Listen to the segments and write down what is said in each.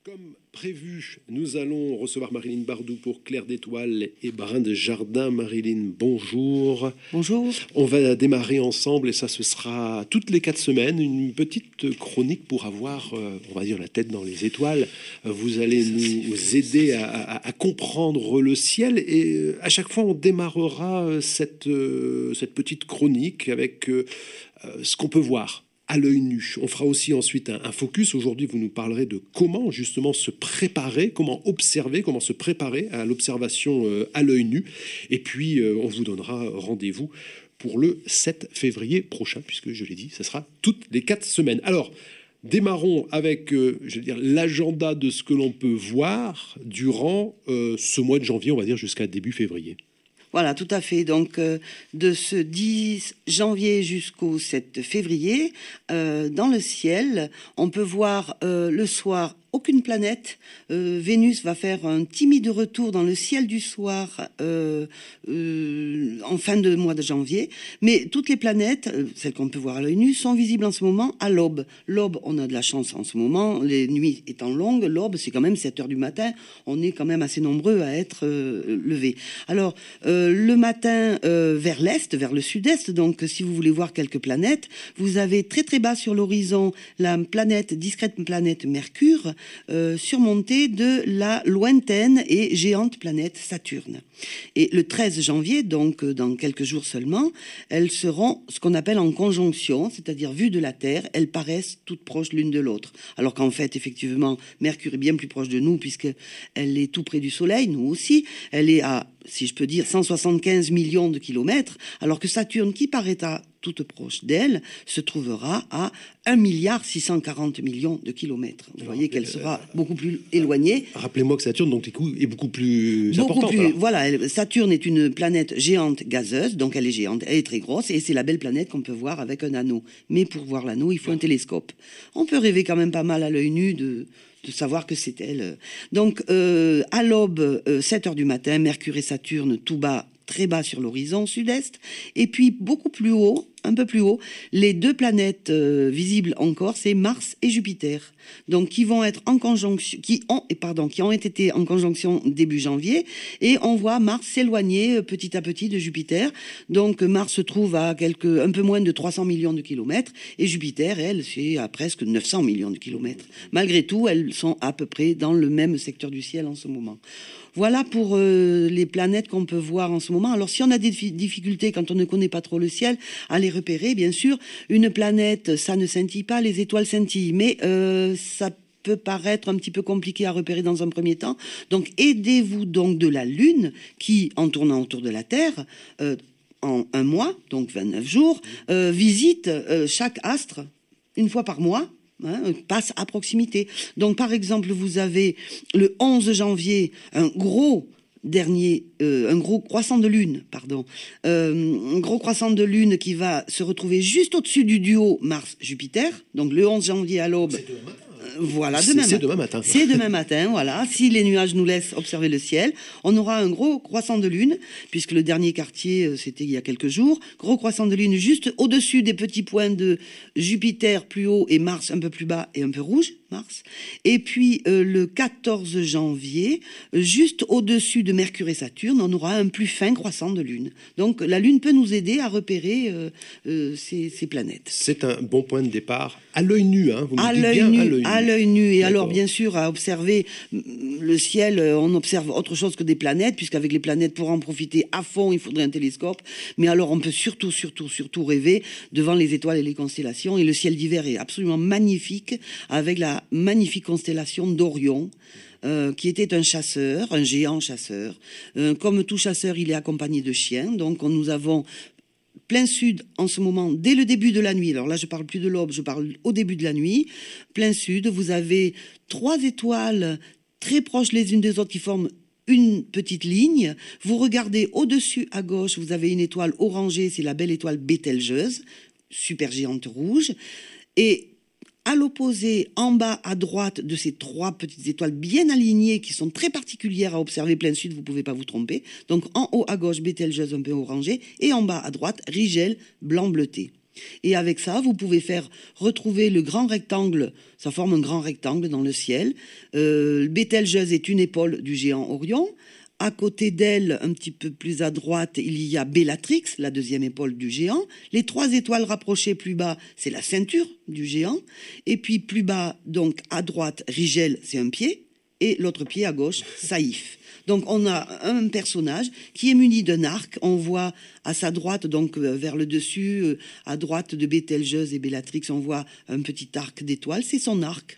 Comme prévu, nous allons recevoir Marilyn Bardou pour Clair d'étoiles et Brin de jardin. Marilyn, bonjour. Bonjour. On va démarrer ensemble et ça, ce sera toutes les 4 semaines, une petite chronique pour avoir, on va dire, la tête dans les étoiles. Vous allez nous aider à comprendre le ciel et à chaque fois, on démarrera cette petite chronique avec ce qu'on peut voir à l'œil nu. On fera aussi ensuite un focus. Aujourd'hui, vous nous parlerez de comment justement se préparer, comment observer, comment se préparer à l'observation à l'œil nu. Et puis, on vous donnera rendez-vous pour le 7 février prochain, puisque je l'ai dit, ça sera toutes les 4 semaines. Alors, démarrons avec l'agenda de ce que l'on peut voir durant ce mois de janvier, on va dire jusqu'à début février. Voilà, tout à fait. Donc, de ce 10 janvier jusqu'au 7 février, dans le ciel, on peut voir le soir aucune planète. Vénus va faire un timide retour dans le ciel du soir en fin de mois de janvier. Mais toutes les planètes, celles qu'on peut voir à l'œil nu, sont visibles en ce moment à l'aube. L'aube, on a de la chance en ce moment, les nuits étant longues. L'aube, c'est quand même 7 heures du matin. On est quand même assez nombreux à être levés. Alors, le matin, vers l'est, vers le sud-est, donc si vous voulez voir quelques planètes, vous avez très très bas sur l'horizon la discrète planète Mercure, surmontée de la lointaine et géante planète Saturne. Et le 13 janvier, donc dans quelques jours seulement, elles seront ce qu'on appelle en conjonction, c'est-à-dire vues de la Terre, elles paraissent toutes proches l'une de l'autre. Alors qu'en fait, effectivement, Mercure est bien plus proche de nous puisqu'elle est tout près du Soleil, nous aussi. Elle est à, si je peux dire, 175 millions de kilomètres, alors que Saturne, qui paraîtra toute proche d'elle, se trouvera à 1,640 milliard de kilomètres. Vous voyez qu'elle sera beaucoup plus éloignée. Rappelez-moi que Saturne donc, est beaucoup plus importante. Voilà, Saturne est une planète géante gazeuse, donc elle est géante, elle est très grosse, et c'est la belle planète qu'on peut voir avec un anneau. Mais pour voir l'anneau, il faut un télescope. On peut rêver quand même pas mal à l'œil nu de savoir que c'est elle. Donc, à l'aube, 7 heures du matin, Mercure et Saturne, tout bas, très bas sur l'horizon sud-est, et puis beaucoup plus haut, un peu plus haut, les 2 planètes visibles encore, c'est Mars et Jupiter. Donc qui vont être en conjonction, qui ont été en conjonction début janvier, et on voit Mars s'éloigner petit à petit de Jupiter. Donc Mars se trouve à un peu moins de 300 millions de kilomètres, et Jupiter, elle, c'est à presque 900 millions de kilomètres. Malgré tout, elles sont à peu près dans le même secteur du ciel en ce moment. Voilà pour les planètes qu'on peut voir en ce moment. Alors, si on a des difficultés quand on ne connaît pas trop le ciel, à les repérer, bien sûr, une planète, ça ne scintille pas, les étoiles scintillent. Mais ça peut paraître un petit peu compliqué à repérer dans un premier temps. Donc, aidez-vous donc de la Lune qui, en tournant autour de la Terre, en un mois, donc 29 jours, visite chaque astre une fois par mois. Passe à proximité. Donc, par exemple, vous avez le 11 janvier un gros croissant de lune, un gros croissant de lune qui va se retrouver juste au-dessus du duo Mars-Jupiter. Donc, le 11 janvier à l'aube. Voilà, c'est demain matin. C'est demain matin, voilà. Si les nuages nous laissent observer le ciel, on aura un gros croissant de lune, puisque le dernier quartier, c'était il y a quelques jours. Gros croissant de lune juste au-dessus des petits points de Jupiter plus haut et Mars un peu plus bas et un peu rouge, Mars. Et puis, le 14 janvier, juste au-dessus de Mercure et Saturne, on aura un plus fin croissant de lune. Donc, la lune peut nous aider à repérer ces planètes. C'est un bon point de départ à l'œil nu, hein, vous me dites bien à l'œil nu. Et D'accord. Alors, bien sûr, à observer le ciel, on observe autre chose que des planètes, puisqu'avec les planètes, pour en profiter à fond, il faudrait un télescope. Mais alors, on peut surtout rêver devant les étoiles et les constellations. Et le ciel d'hiver est absolument magnifique, avec la magnifique constellation d'Orion, qui était un chasseur, un géant chasseur. Comme tout chasseur, il est accompagné de chiens. Donc, nous avons plein sud en ce moment, dès le début de la nuit. Alors là, je parle plus de l'aube, je parle au début de la nuit. Plein sud, vous avez 3 étoiles très proches les unes des autres qui forment une petite ligne. Vous regardez au-dessus à gauche, vous avez une étoile orangée, c'est la belle étoile Bételgeuse, super géante rouge. Et à l'opposé, en bas à droite de ces 3 petites étoiles bien alignées qui sont très particulières à observer plein sud, vous ne pouvez pas vous tromper. Donc en haut à gauche, Bételgeuse un peu orangé, et en bas à droite, Rigel blanc bleuté. Et avec ça, vous pouvez retrouver le grand rectangle, ça forme un grand rectangle dans le ciel. Bételgeuse est une épaule du géant Orion. À côté d'elle, un petit peu plus à droite, il y a Bellatrix, la deuxième épaule du géant. Les 3 étoiles rapprochées plus bas, c'est la ceinture du géant. Et puis plus bas, donc à droite, Rigel, c'est un pied. Et l'autre pied à gauche, Saïf. Donc on a un personnage qui est muni d'un arc. On voit à sa droite, donc vers le dessus, à droite de Bételgeuse et Bellatrix, on voit un petit arc d'étoiles. C'est son arc.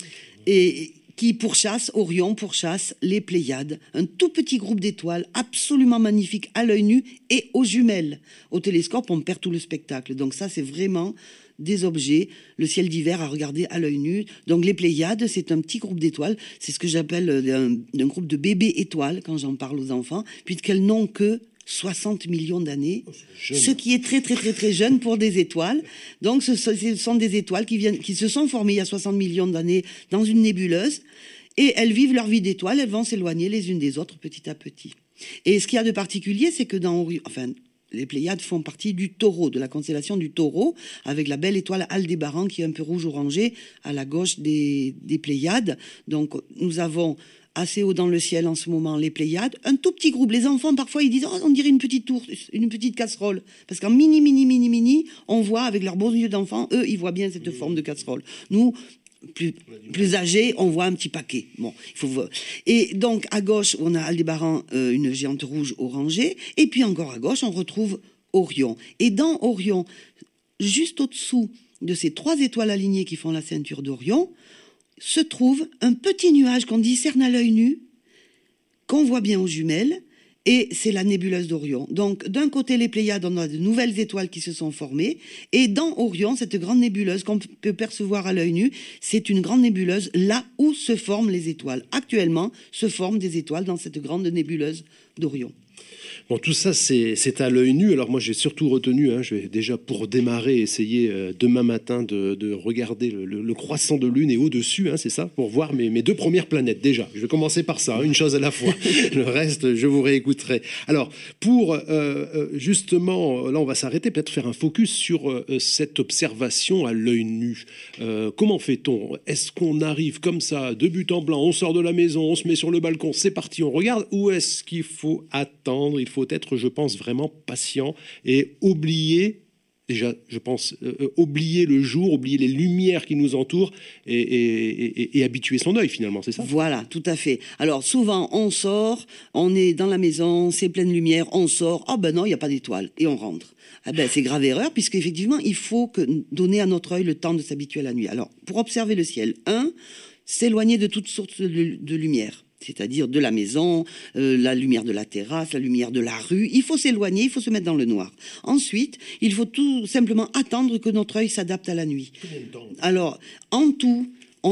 Et qui pourchasse, Orion pourchasse les Pléiades. Un tout petit groupe d'étoiles absolument magnifique à l'œil nu et aux jumelles. Au télescope, on perd tout le spectacle. Donc ça, c'est vraiment des objets, le ciel d'hiver à regarder à l'œil nu. Donc les Pléiades, c'est un petit groupe d'étoiles. C'est ce que j'appelle un groupe de bébés étoiles quand j'en parle aux enfants, puisqu'elles n'ont que 60 millions d'années, ce qui est très très très très jeune pour des étoiles. Donc ce sont des étoiles qui se sont formées il y a 60 millions d'années dans une nébuleuse, et elles vivent leur vie d'étoiles, elles vont s'éloigner les unes des autres petit à petit. Et ce qu'il y a de particulier, c'est que les Pléiades font partie du Taureau, de la constellation du Taureau, avec la belle étoile Aldébaran qui est un peu rouge-orangé à la gauche des Pléiades. Donc nous avons assez haut dans le ciel en ce moment les Pléiades, un tout petit groupe. Les enfants parfois ils disent on dirait une petite tour, une petite casserole, parce qu'en mini, on voit avec leurs beaux yeux d'enfants, eux ils voient bien cette forme de casserole. Nous plus âgés, on voit un petit paquet. Bon, et donc à gauche on a Aldébaran, une géante rouge orangée, et puis encore à gauche on retrouve Orion. Et dans Orion, juste au-dessous de ces 3 étoiles alignées qui font la ceinture d'Orion, se trouve un petit nuage qu'on discerne à l'œil nu, qu'on voit bien aux jumelles, et c'est la nébuleuse d'Orion. Donc, d'un côté, les Pléiades, on a de nouvelles étoiles qui se sont formées, et dans Orion, cette grande nébuleuse qu'on peut percevoir à l'œil nu, c'est une grande nébuleuse là où se forment les étoiles. Actuellement, se forment des étoiles dans cette grande nébuleuse d'Orion. Bon, tout ça, c'est à l'œil nu. Alors moi, j'ai surtout retenu, je vais déjà pour démarrer essayer demain matin de regarder le croissant de lune et au-dessus, c'est ça, pour voir mes 2 premières planètes déjà. Je vais commencer par ça, une chose à la fois. Le reste, je vous réécouterai. Alors, pour justement, là, on va s'arrêter, peut-être faire un focus sur cette observation à l'œil nu. Comment fait-on? Est-ce qu'on arrive comme ça, de but en blanc, on sort de la maison, on se met sur le balcon, c'est parti, on regarde, ou est-ce qu'il faut attendre? Il faut être, je pense, vraiment patient et oublier, déjà, je pense, oublier le jour, oublier les lumières qui nous entourent et habituer son œil, finalement, c'est ça? Voilà, tout à fait. Alors, souvent, on sort, on est dans la maison, c'est pleine lumière, on sort, oh ben non, il n'y a pas d'étoile, et on rentre. Ah ben, c'est grave erreur, puisqu'effectivement, il faut donner à notre œil le temps de s'habituer à la nuit. Alors, pour observer le ciel, s'éloigner de toutes sortes de lumière, c'est-à-dire de la maison, la lumière de la terrasse, la lumière de la rue. Il faut s'éloigner, il faut se mettre dans le noir. Ensuite, il faut tout simplement attendre que notre œil s'adapte à la nuit. Alors, en tout,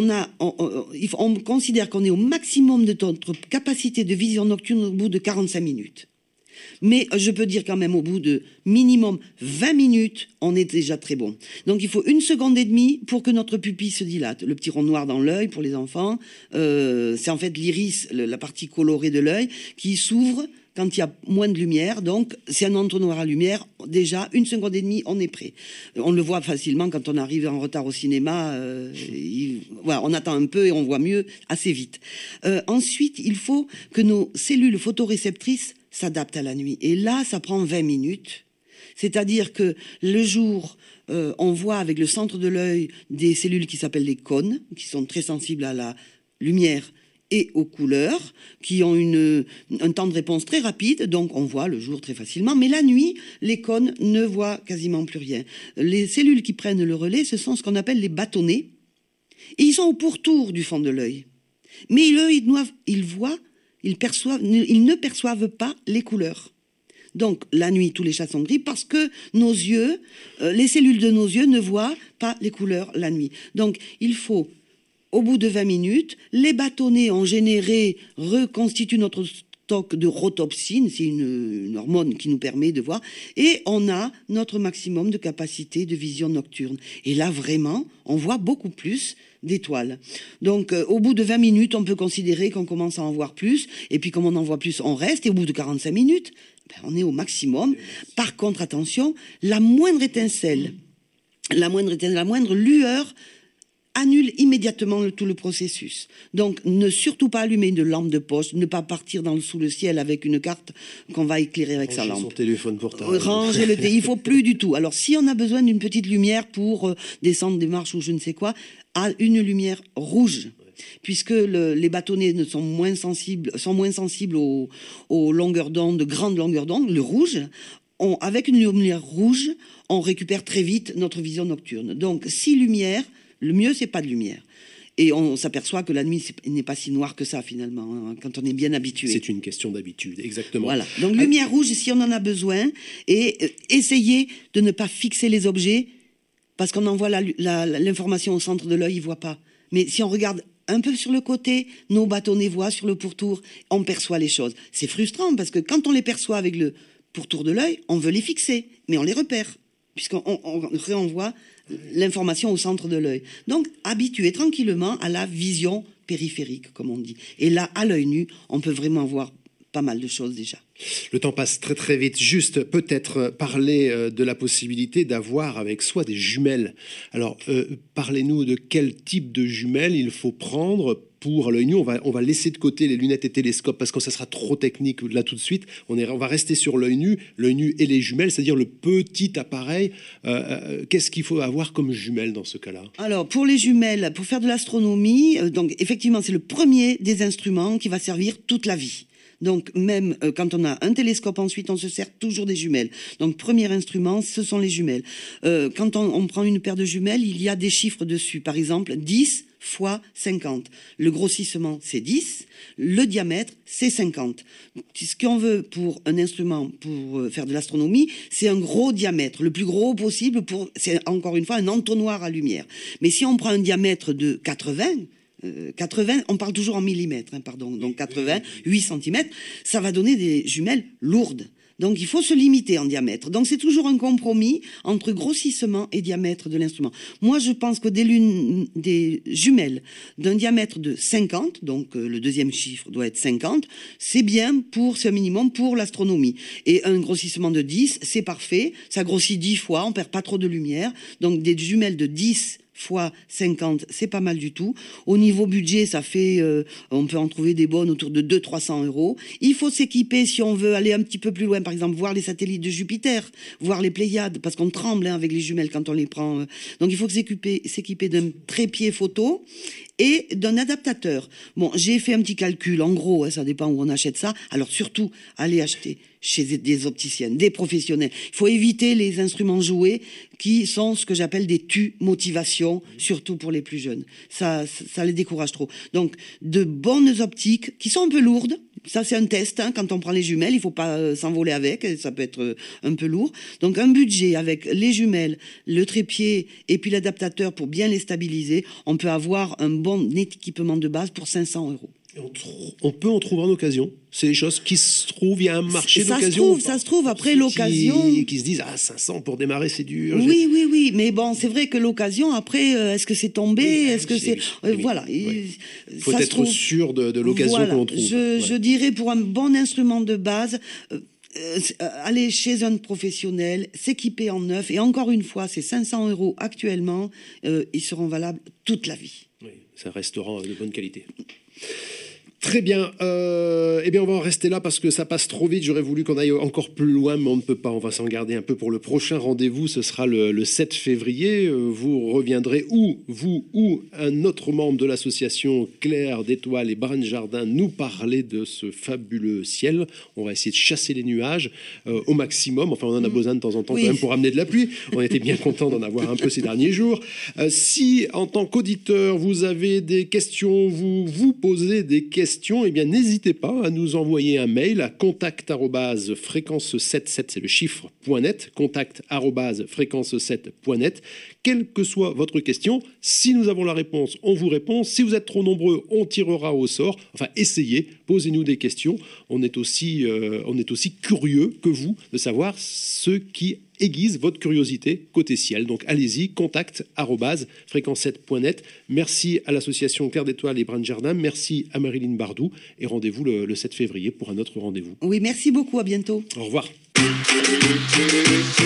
on considère qu'on est au maximum de notre capacité de vision nocturne au bout de 45 minutes. Mais je peux dire quand même au bout de minimum 20 minutes, on est déjà très bon. Donc il faut 1 seconde et demie pour que notre pupille se dilate. Le petit rond noir dans l'œil pour les enfants, c'est en fait l'iris, la partie colorée de l'œil qui s'ouvre quand il y a moins de lumière. Donc c'est un entonnoir à lumière. Déjà 1 seconde et demie, on est prêt. On le voit facilement quand on arrive en retard au cinéma. Voilà, on attend un peu et on voit mieux assez vite. Ensuite, il faut que nos cellules photoréceptrices s'adapte à la nuit. Et là, ça prend 20 minutes. C'est-à-dire que le jour, on voit avec le centre de l'œil des cellules qui s'appellent les cônes, qui sont très sensibles à la lumière et aux couleurs, qui ont un temps de réponse très rapide, donc on voit le jour très facilement. Mais la nuit, les cônes ne voient quasiment plus rien. Les cellules qui prennent le relais, ce sont ce qu'on appelle les bâtonnets. Et ils sont au pourtour du fond de l'œil. Mais eux, ils voient, ils ne perçoivent pas les couleurs. Donc, la nuit, tous les chats sont gris parce que nos yeux, les cellules de nos yeux ne voient pas les couleurs la nuit. Donc, il faut, au bout de 20 minutes, les bâtonnets reconstituent notre stock de rhodopsine, c'est une hormone qui nous permet de voir, et on a notre maximum de capacité de vision nocturne. Et là, vraiment, on voit beaucoup plus d'étoiles. Donc, au bout de 20 minutes, on peut considérer qu'on commence à en voir plus, et puis comme on en voit plus, on reste, et au bout de 45 minutes, on est au maximum. Par contre, attention, la moindre étincelle la moindre étincelle, la moindre lueur annule immédiatement tout le processus. Donc, ne surtout pas allumer une lampe de poche, ne pas partir sous le ciel avec une carte qu'on va éclairer avec sa lampe. Son téléphone portable. Ranger le téléphone, il faut plus du tout. Alors, si on a besoin d'une petite lumière pour descendre des marches ou je ne sais quoi, à une lumière rouge. Puisque les bâtonnets sont moins sensibles aux longueurs d'onde, de grandes longueurs d'onde, le rouge, avec une lumière rouge, on récupère très vite notre vision nocturne. Donc, 6 lumières, le mieux, c'est pas de lumière. Et on s'aperçoit que la nuit n'est pas si noire que ça, finalement, hein, quand on est bien habitué. C'est une question d'habitude, exactement. Voilà. Donc, lumière rouge, si on en a besoin, et essayez de ne pas fixer les objets, parce qu'on envoie l'information au centre de l'œil, il ne voit pas. Mais si on regarde un peu sur le côté, nos bâtonnets voient sur le pourtour, on perçoit les choses. C'est frustrant, parce que quand on les perçoit avec le pourtour de l'œil, on veut les fixer, mais on les repère, puisqu'on réenvoie l'information au centre de l'œil. Donc, habituez tranquillement à la vision périphérique, comme on dit. Et là, à l'œil nu, on peut vraiment voir pas mal de choses déjà. Le temps passe très très vite. Juste peut-être parler de la possibilité d'avoir avec soi des jumelles. Alors, parlez-nous de quel type de jumelles il faut prendre pour l'œil nu. On va laisser de côté les lunettes et télescopes parce que ça sera trop technique là tout de suite. On va rester sur l'œil nu et les jumelles, c'est-à-dire le petit appareil. Qu'est-ce qu'il faut avoir comme jumelles dans ce cas-là? Alors, pour les jumelles, pour faire de l'astronomie, donc effectivement, c'est le premier des instruments qui va servir toute la vie. Donc, même quand on a un télescope, ensuite, on se sert toujours des jumelles. Donc, premier instrument, ce sont les jumelles. Quand on prend une paire de jumelles, il y a des chiffres dessus. Par exemple, 10 fois 50. Le grossissement, c'est 10. Le diamètre, c'est 50. Ce qu'on veut pour un instrument, pour faire de l'astronomie, c'est un gros diamètre, le plus gros possible. C'est encore une fois un entonnoir à lumière. Mais si on prend un diamètre de 80, on parle toujours en millimètres, donc 80, 8 cm, ça va donner des jumelles lourdes. Donc, il faut se limiter en diamètre. Donc, c'est toujours un compromis entre grossissement et diamètre de l'instrument. Moi, je pense que des jumelles d'un diamètre de 50, donc le deuxième chiffre doit être 50, c'est bien c'est un minimum pour l'astronomie. Et un grossissement de 10, c'est parfait. Ça grossit 10 fois, on perd pas trop de lumière. Donc, des jumelles de 10 fois 50, c'est pas mal du tout. Au niveau budget, ça fait, on peut en trouver des bonnes autour de 200-300 €. Il faut s'équiper si on veut aller un petit peu plus loin, par exemple, voir les satellites de Jupiter, voir les Pléiades, parce qu'on tremble avec les jumelles quand on les prend. Donc il faut s'équiper d'un trépied photo et d'un adaptateur. Bon, j'ai fait un petit calcul, en gros, ça dépend où on achète ça. Alors surtout, allez acheter chez des opticiennes, des professionnels. Il faut éviter les instruments jouets qui sont ce que j'appelle des motivation, surtout pour les plus jeunes. Ça les décourage trop. Donc, de bonnes optiques qui sont un peu lourdes. Ça, c'est un test. Quand on prend les jumelles, il ne faut pas s'envoler avec. Ça peut être un peu lourd. Donc, un budget avec les jumelles, le trépied et puis l'adaptateur pour bien les stabiliser. On peut avoir un bon équipement de base pour 500 €. On peut en trouver en occasion. C'est des choses qui se trouvent. Il y a un marché d'occasion. Ça se trouve. Après, l'occasion. Qui se disent 500 pour démarrer, c'est dur. Oui. Mais bon, c'est vrai que l'occasion, après, est-ce que c'est tombé? Est-ce que c'est. Voilà. Il faut être sûr de l'occasion que l'on trouve. Je dirais pour un bon instrument de base. Aller chez un professionnel, s'équiper en neuf, et encore une fois, ces 500 € actuellement, ils seront valables toute la vie. Oui, ça restera de bonne qualité. Très bien. Eh bien, on va en rester là parce que ça passe trop vite. J'aurais voulu qu'on aille encore plus loin, mais on ne peut pas. On va s'en garder un peu pour le prochain rendez-vous. Ce sera le 7 février. Vous reviendrez vous ou un autre membre de l'association Clair d'Étoiles et Brin de Jardin nous parler de ce fabuleux ciel. On va essayer de chasser les nuages au maximum. Enfin, on en a besoin de temps en temps quand même pour amener de la pluie. On était bien content d'en avoir un peu ces derniers jours. Si, en tant qu'auditeur, vous avez des questions, vous posez des questions, eh bien, n'hésitez pas à nous envoyer un mail à contact@fréquence77, c'est le chiffre .net, contact@fréquence7.net. Quelle que soit votre question, si nous avons la réponse, on vous répond. Si vous êtes trop nombreux, on tirera au sort. Enfin, essayez, posez-nous des questions. On est aussi curieux que vous de savoir ce qui aiguise votre curiosité côté ciel. Donc allez-y, contact@fréquence7.net. Merci à l'association Clair d'Étoiles et Brin de Jardin. Merci à Marilyn Bardou. Et rendez-vous le 7 février pour un autre rendez-vous. Oui, merci beaucoup. À bientôt. Au revoir.